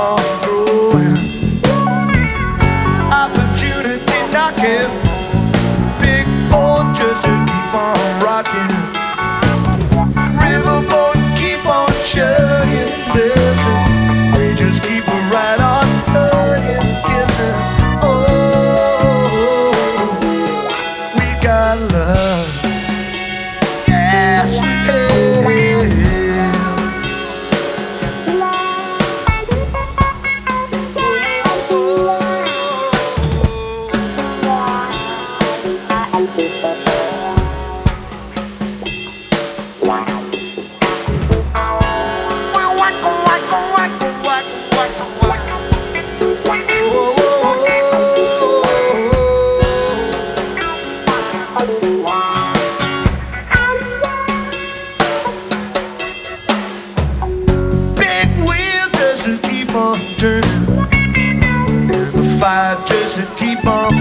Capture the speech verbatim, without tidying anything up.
on growing. Opportunity knocking, big fortress to keep on rocking. Riverboat keep on chugging, listen, we just keep it right on hugging, kissing. Oh, we got love. Yes, big wheel just to keep on turning, and the fire just to keep on